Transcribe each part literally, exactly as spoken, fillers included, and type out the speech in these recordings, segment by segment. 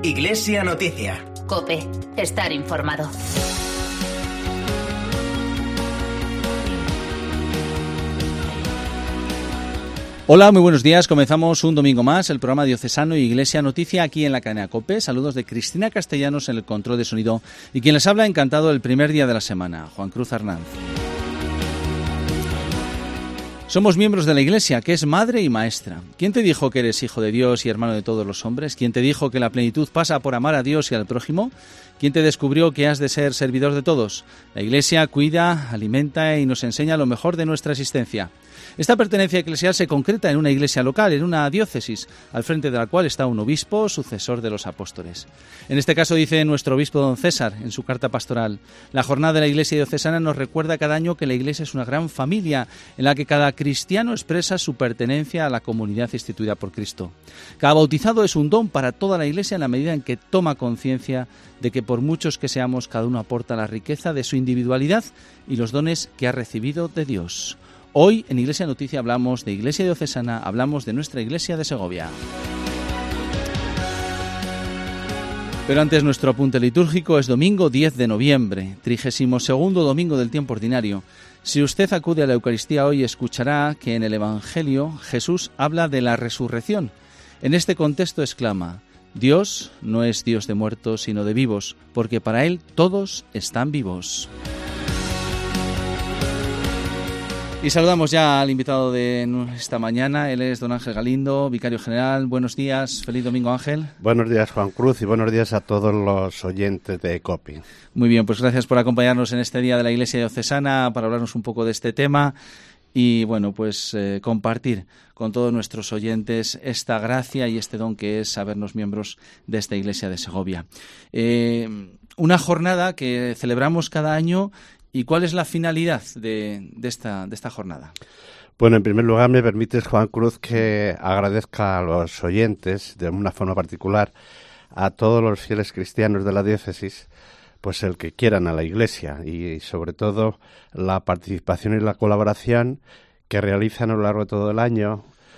Iglesia Noticia. COPE. Estar informado. Hola, muy buenos días. Comenzamos un domingo más el programa diocesano Iglesia Noticia aquí en la cadena COPE. Saludos de Cristina Castellanos en el control de sonido y quien les habla encantado el primer día de la semana, Juan Cruz Arnanz. Somos miembros de la Iglesia, que es madre y maestra. ¿Quién te dijo que eres hijo de Dios y hermano de todos los hombres? ¿Quién te dijo que la plenitud pasa por amar a Dios y al prójimo? ¿Quién te descubrió que has de ser servidor de todos? La Iglesia cuida, alimenta y nos enseña lo mejor de nuestra existencia. Esta pertenencia eclesial se concreta en una iglesia local, en una diócesis, al frente de la cual está un obispo, sucesor de los apóstoles. En este caso dice nuestro obispo don César, en su carta pastoral: la jornada de la Iglesia diocesana nos recuerda cada año que la Iglesia es una gran familia en la que cada cristiano expresa su pertenencia a la comunidad instituida por Cristo. Cada bautizado es un don para toda la Iglesia en la medida en que toma conciencia de que por muchos que seamos, cada uno aporta la riqueza de su individualidad y los dones que ha recibido de Dios. Hoy en Iglesia Noticia hablamos de Iglesia Diocesana, hablamos de nuestra Iglesia de Segovia. Pero antes nuestro apunte litúrgico es domingo diez de noviembre, trigésimo segundo domingo del tiempo ordinario. Si usted acude a la Eucaristía hoy escuchará que en el Evangelio Jesús habla de la resurrección. En este contexto exclama: Dios no es Dios de muertos sino de vivos, porque para Él todos están vivos. Y saludamos ya al invitado de esta mañana. Él es don Ángel Galindo, vicario general. Buenos días, feliz domingo, Ángel. Buenos días, Juan Cruz, y buenos días a todos los oyentes de COPE. Muy bien, pues gracias por acompañarnos en este día de la Iglesia Diocesana para hablarnos un poco de este tema y, bueno, pues eh, compartir con todos nuestros oyentes esta gracia y este don que es sabernos miembros de esta Iglesia de Segovia. Eh, una jornada que celebramos cada año. ¿Y cuál es la finalidad de, de, esta, de esta jornada? Bueno, en primer lugar me permites, Juan Cruz, que agradezca a los oyentes, de una forma particular, a todos los fieles cristianos de la diócesis, pues el que quieran a la Iglesia y sobre todo la participación y la colaboración que realizan a lo largo de todo el año,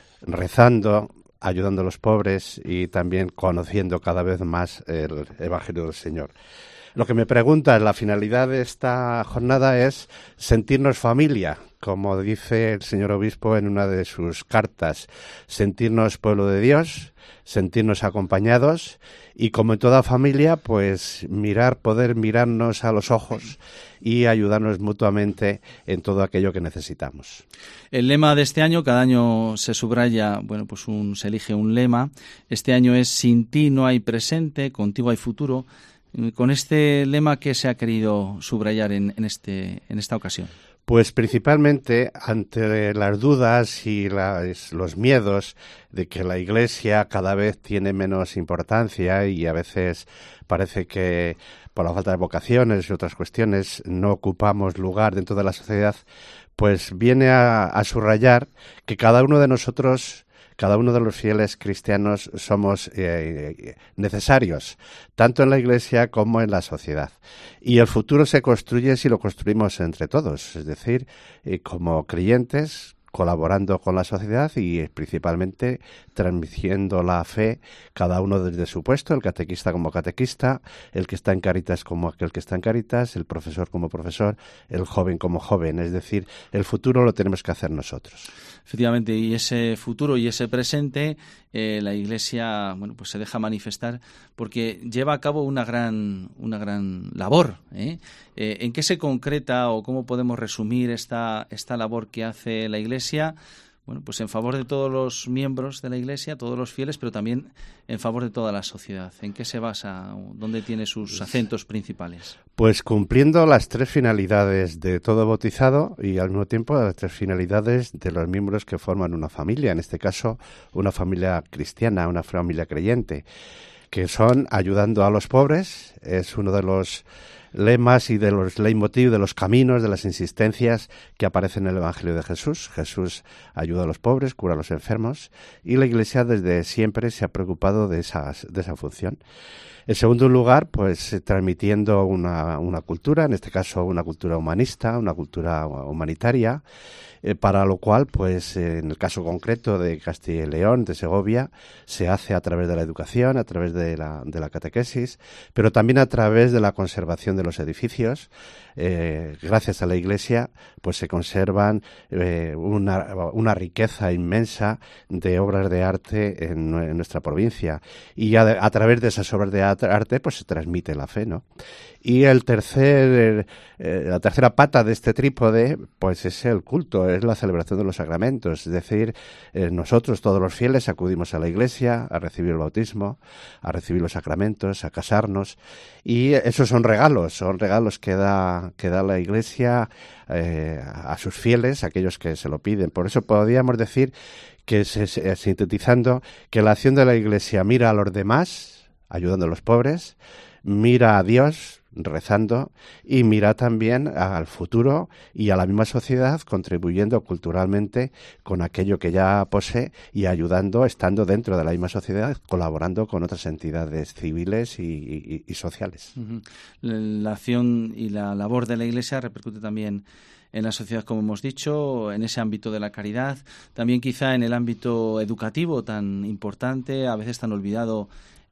rezando, ayudando a los pobres y también conociendo cada vez más el Evangelio del Señor. Lo que me pregunta, la finalidad de esta jornada es sentirnos familia, como dice el señor obispo en una de sus cartas, sentirnos pueblo de Dios, sentirnos acompañados y, como en toda familia, pues mirar, poder mirarnos a los ojos y ayudarnos mutuamente en todo aquello que necesitamos. El lema de este año, cada año se subraya, bueno, pues un, se elige un lema. Este año es: sin ti no hay presente, contigo hay futuro. Con este lema, ¿qué se ha querido subrayar en, en, este, en esta ocasión? Pues principalmente ante las dudas y las, los miedos de que la Iglesia cada vez tiene menos importancia y a veces parece que por la falta de vocaciones y otras cuestiones no ocupamos lugar dentro de la sociedad, pues viene a, a subrayar que cada uno de nosotros, cada uno de los fieles cristianos somos eh, necesarios, tanto en la Iglesia como en la sociedad. Y el futuro se construye si lo construimos entre todos, es decir, eh, como creyentes, colaborando con la sociedad y principalmente transmitiendo la fe, cada uno desde su puesto, el catequista como catequista, el que está en Cáritas como aquel que está en Cáritas, el profesor como profesor, el joven como joven. Es decir, el futuro lo tenemos que hacer nosotros. Efectivamente, y ese futuro y ese presente, eh, la Iglesia, bueno, pues se deja manifestar porque lleva a cabo una gran, una gran labor. ¿eh? Eh, ¿En qué se concreta o cómo podemos resumir esta, esta labor que hace la Iglesia? Bueno, pues en favor de todos los miembros de la Iglesia, todos los fieles, pero también en favor de toda la sociedad. ¿En qué se basa? ¿Dónde tiene sus acentos principales? Pues cumpliendo las tres finalidades de todo bautizado y al mismo tiempo las tres finalidades de los miembros que forman una familia, en este caso una familia cristiana, una familia creyente, que son ayudando a los pobres, es uno de los lemas y de los leitmotiv, de los caminos, de las insistencias que aparecen en el Evangelio de Jesús. Jesús ayuda a los pobres, cura a los enfermos, y la Iglesia desde siempre se ha preocupado de, esas, de esa función. En segundo lugar, pues transmitiendo una, una cultura, en este caso una cultura humanista, una cultura humanitaria, eh, para lo cual, pues eh, en el caso concreto de Castilla y León, de Segovia, se hace a través de la educación, a través de la, de la catequesis, pero también a través de la conservación de los edificios. Eh, gracias a la Iglesia, pues se conservan eh, una, una riqueza inmensa de obras de arte en, en nuestra provincia, y a, a través de esas obras de arte pues se transmite la fe, ¿no? Y el tercer, eh, la tercera pata de este trípode pues es el culto, es la celebración de los sacramentos, es decir, eh, nosotros todos los fieles acudimos a la Iglesia a recibir el bautismo, a recibir los sacramentos, a casarnos, y esos son regalos, son regalos que da, que da la Iglesia eh, a sus fieles, a aquellos que se lo piden. Por eso podríamos decir que, se, se, sintetizando, que la acción de la Iglesia mira a los demás, ayudando a los pobres, mira a Dios, rezando, y mira también al futuro y a la misma sociedad, contribuyendo culturalmente con aquello que ya posee y ayudando, estando dentro de la misma sociedad, colaborando con otras entidades civiles y, y, y sociales. Uh-huh. La acción y la labor de la Iglesia repercute también en la sociedad, como hemos dicho, en ese ámbito de la caridad, también quizá en el ámbito educativo tan importante, a veces tan olvidado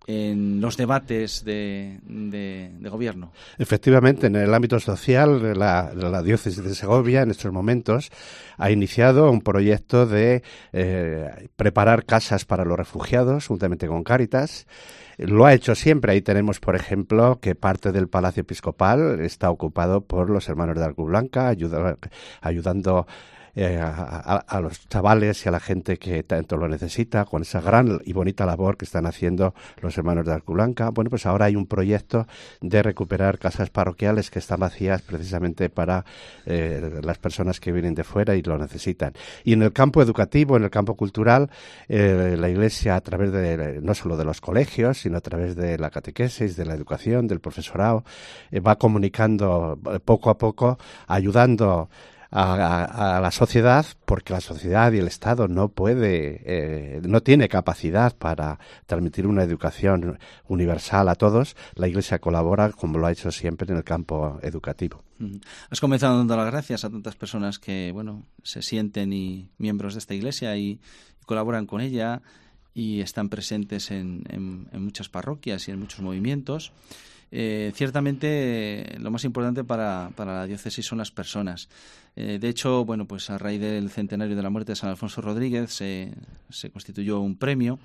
en los debates de, de, de gobierno. Efectivamente, en el ámbito social, la, la diócesis de Segovia en estos momentos ha iniciado un proyecto de eh, preparar casas para los refugiados, juntamente con Cáritas. Lo ha hecho siempre. Ahí tenemos, por ejemplo, que parte del Palacio Episcopal está ocupado por los hermanos de Alcublanca, ayuda, ayudando Eh, a, a, a los chavales y a la gente que tanto lo necesita, con esa gran y bonita labor que están haciendo los hermanos de Alcublanca. Bueno, pues ahora hay un proyecto de recuperar casas parroquiales que están vacías precisamente para eh, las personas que vienen de fuera y lo necesitan. Y en el campo educativo, en el campo cultural, eh, la Iglesia, a través de, no solo de los colegios, sino a través de la catequesis, de la educación, del profesorado, eh, va comunicando poco a poco, ayudando A, a, a la sociedad, porque la sociedad y el Estado no puede, eh, no tiene capacidad para transmitir una educación universal a todos. La Iglesia colabora, como lo ha hecho siempre, en el campo educativo. Has comenzado dando las gracias a tantas personas que, bueno, se sienten y miembros de esta Iglesia y, y colaboran con ella y están presentes en, en, en muchas parroquias y en muchos movimientos. Eh, ciertamente lo más importante para, para la diócesis son las personas. Eh, de hecho, bueno, pues a raíz del centenario de la muerte de San Alfonso Rodríguez se, se constituyó un premio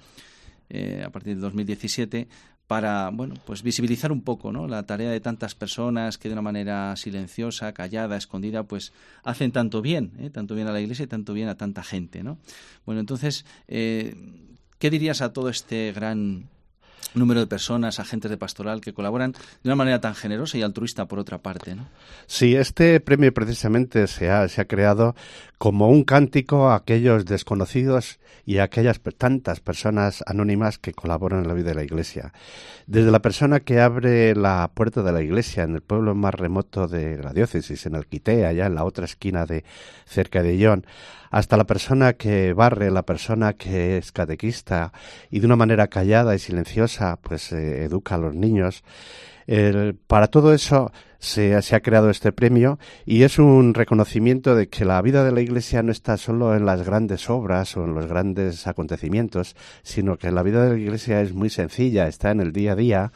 eh, a partir del dos mil diecisiete para, bueno, pues visibilizar un poco, ¿no?, la tarea de tantas personas que de una manera silenciosa, callada, escondida, pues hacen tanto bien, ¿eh? tanto bien a la Iglesia y tanto bien a tanta gente, ¿no? Bueno, entonces, eh, ¿qué dirías a todo este gran número de personas, agentes de pastoral que colaboran de una manera tan generosa y altruista por otra parte, ¿no? Sí, este premio precisamente se ha, se ha creado como un cántico a aquellos desconocidos y a aquellas tantas personas anónimas que colaboran en la vida de la Iglesia. Desde la persona que abre la puerta de la Iglesia en el pueblo más remoto de la diócesis, en Alquitea, allá en la otra esquina de cerca de Illón, hasta la persona que barre, la persona que es catequista y de una manera callada y silenciosa pues eh, educa a los niños. Eh, para todo eso se, se ha creado este premio y es un reconocimiento de que la vida de la Iglesia no está solo en las grandes obras o en los grandes acontecimientos, sino que la vida de la Iglesia es muy sencilla, está en el día a día,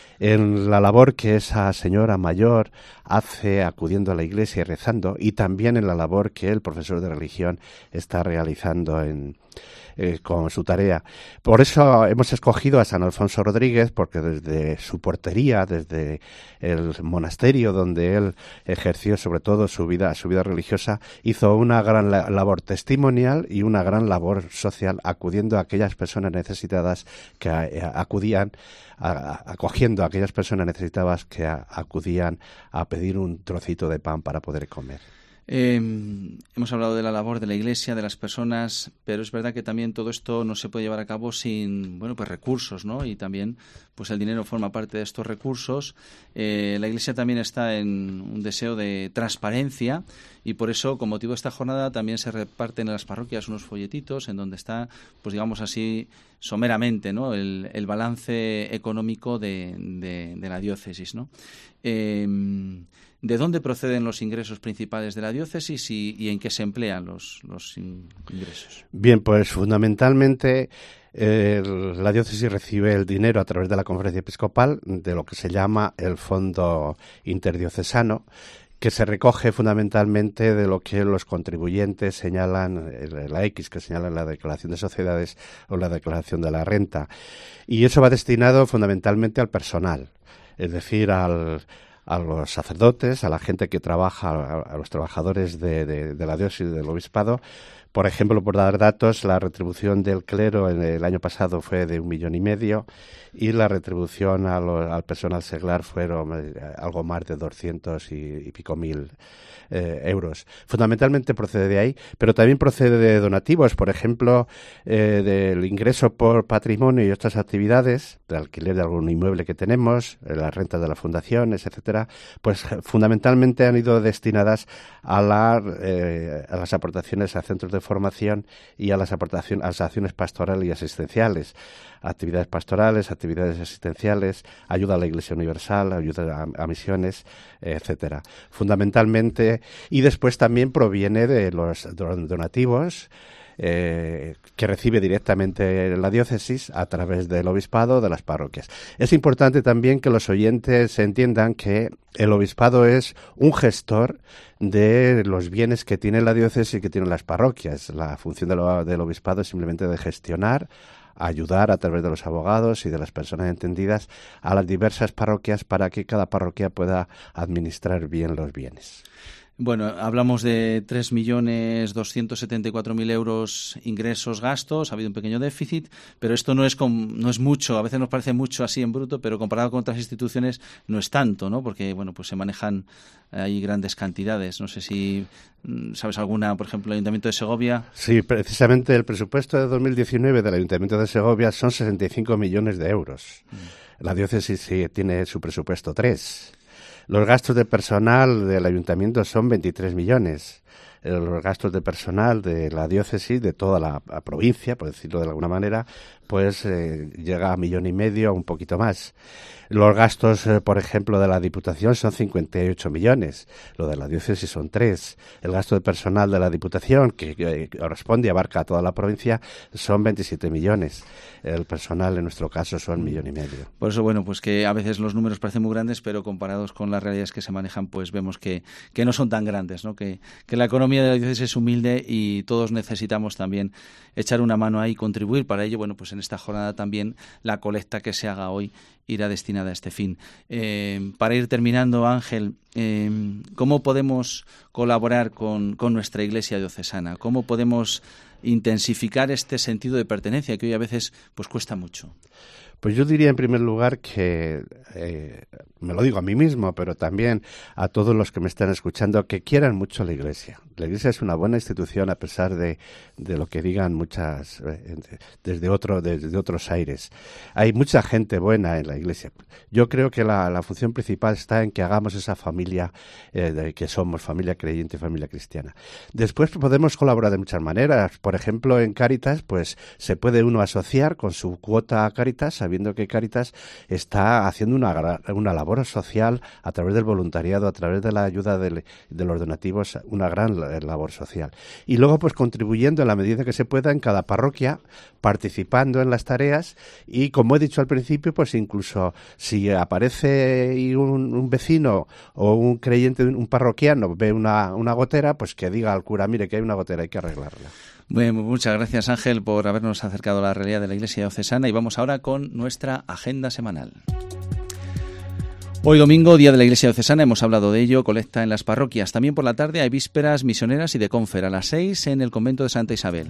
en la labor que esa señora mayor hace acudiendo a la iglesia y rezando, y también en la labor que el profesor de religión está realizando en, eh, con su tarea. Por eso hemos escogido a San Alfonso Rodríguez, porque desde su portería, desde el monasterio donde él ejerció sobre todo su vida, su vida religiosa, hizo una gran labor testimonial y una gran labor social, acudiendo a aquellas personas necesitadas que acudían, acogiendo a aquellas personas necesitadas que acudían a pedir un trocito de pan para poder comer. Eh, hemos hablado de la labor de la Iglesia, de las personas, pero es verdad que también todo esto no se puede llevar a cabo sin, bueno, pues recursos, ¿no? Y también, pues el dinero forma parte de estos recursos. Eh, la Iglesia también está en un deseo de transparencia y por eso, con motivo de esta jornada, también se reparten en las parroquias unos folletitos en donde está, pues digamos así, someramente, ¿no? El, el balance económico de, de, de la diócesis, ¿no? Eh, ¿De dónde proceden los ingresos principales de la diócesis y, y en qué se emplean los, los ingresos? Bien, pues fundamentalmente eh, la diócesis recibe el dinero a través de la Conferencia Episcopal de lo que se llama el Fondo Interdiocesano, que se recoge fundamentalmente de lo que los contribuyentes señalan, la X que señalan la declaración de sociedades o la declaración de la renta. Y eso va destinado fundamentalmente al personal, es decir, al... a los sacerdotes, a la gente que trabaja, a, a los trabajadores de, de, de la diócesis, del obispado. Por ejemplo, por dar datos, la retribución del clero en el año pasado fue de un millón y medio y la retribución a lo, al personal seglar fueron algo más de doscientos y, y pico mil eh, euros. Fundamentalmente procede de ahí, pero también procede de donativos, por ejemplo, eh, del ingreso por patrimonio y otras actividades, de alquiler de algún inmueble que tenemos, las rentas de las fundaciones, etcétera, pues fundamentalmente han ido destinadas a, la, eh, a las aportaciones a centros de formación y a las aportaciones a las acciones pastorales y asistenciales, actividades pastorales, actividades asistenciales, ayuda a la Iglesia Universal, ayuda a, a misiones, etcétera. Fundamentalmente, y después también proviene de los donativos Eh, que recibe directamente la diócesis a través del obispado de las parroquias. Es importante también que los oyentes entiendan que el obispado es un gestor de los bienes que tiene la diócesis y que tienen las parroquias. La función de lo, del obispado es simplemente de gestionar, ayudar a través de los abogados y de las personas entendidas a las diversas parroquias para que cada parroquia pueda administrar bien los bienes. Bueno, hablamos de tres millones doscientos setenta y cuatro mil euros ingresos, gastos, ha habido un pequeño déficit, pero esto no es con, no es mucho, a veces nos parece mucho así en bruto, pero comparado con otras instituciones no es tanto, ¿no? Porque, bueno, pues se manejan ahí grandes cantidades. No sé si sabes alguna, por ejemplo, el Ayuntamiento de Segovia. Sí, precisamente el presupuesto de dos mil diecinueve del Ayuntamiento de Segovia son sesenta y cinco millones de euros. Mm. La diócesis sí tiene su presupuesto tres. Los gastos de personal del ayuntamiento son veintitrés millones. Los gastos de personal de la diócesis, de toda la, la provincia, por decirlo de alguna manera, pues eh, llega a millón y medio, un poquito más. Los gastos, eh, por ejemplo, de la Diputación son cincuenta y ocho millones. Lo de la diócesis son tres. El gasto de personal de la Diputación, que, que corresponde y abarca a toda la provincia, son veintisiete millones. El personal, en nuestro caso, son millón y medio. Por eso, bueno, pues que a veces los números parecen muy grandes, pero comparados con las realidades que se manejan, pues vemos que, que no son tan grandes, ¿no? Que, que la economía de la diócesis es humilde y todos necesitamos también echar una mano ahí y contribuir. Para ello, bueno, pues en esta jornada también la colecta que se haga hoy irá destinada a este fin. Eh, para ir terminando, Ángel, eh, ¿cómo podemos colaborar con, con nuestra Iglesia diocesana? ¿Cómo podemos intensificar este sentido de pertenencia que hoy a veces pues cuesta mucho? Pues yo diría en primer lugar que, eh, me lo digo a mí mismo, pero también a todos los que me están escuchando, que quieran mucho la Iglesia. La Iglesia es una buena institución a pesar de, de lo que digan muchas, eh, desde, otro, desde otros aires. Hay mucha gente buena en la Iglesia. Yo creo que la, la función principal está en que hagamos esa familia eh, de que somos, familia creyente y familia cristiana. Después podemos colaborar de muchas maneras. Por ejemplo, en Cáritas, pues se puede uno asociar con su cuota a Cáritas, viendo que Cáritas está haciendo una, una labor social a través del voluntariado, a través de la ayuda de, de los donativos, una gran labor social. Y luego, pues contribuyendo en la medida que se pueda en cada parroquia, participando en las tareas y, como he dicho al principio, pues incluso si aparece un, un vecino o un creyente, un parroquiano, ve una, una gotera, pues que diga al cura, mire que hay una gotera, hay que arreglarla. Bueno, muchas gracias, Ángel, por habernos acercado a la realidad de la Iglesia diocesana y vamos ahora con nuestra agenda semanal. Hoy domingo, Día de la Iglesia diocesana, hemos hablado de ello, colecta en las parroquias. También por la tarde hay vísperas misioneras y de confer a las seis en el convento de Santa Isabel.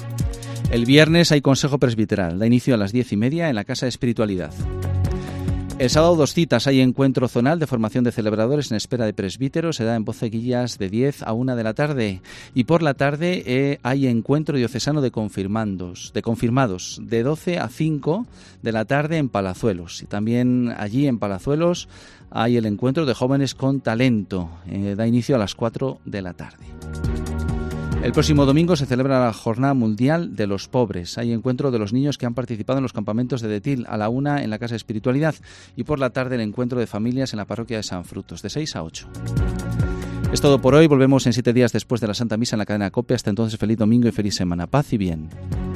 El viernes hay consejo presbiteral, da inicio a las diez y media en la Casa de Espiritualidad. El sábado dos citas, hay encuentro zonal de formación de celebradores en espera de presbíteros, se da en Poceguillas de diez a una de la tarde. Y por la tarde eh, hay encuentro diocesano de confirmandos, de confirmados, de doce a cinco de la tarde en Palazuelos. Y también allí en Palazuelos hay el encuentro de jóvenes con talento, eh, da inicio a las cuatro de la tarde. El próximo domingo se celebra la Jornada Mundial de los Pobres. Hay encuentro de los niños que han participado en los campamentos de Detil, a la una en la Casa de Espiritualidad, y por la tarde el encuentro de familias en la parroquia de San Frutos, de seis a ocho. Es todo por hoy. Volvemos en siete días después de la Santa Misa en la cadena COPE. Hasta entonces, feliz domingo y feliz semana. Paz y bien.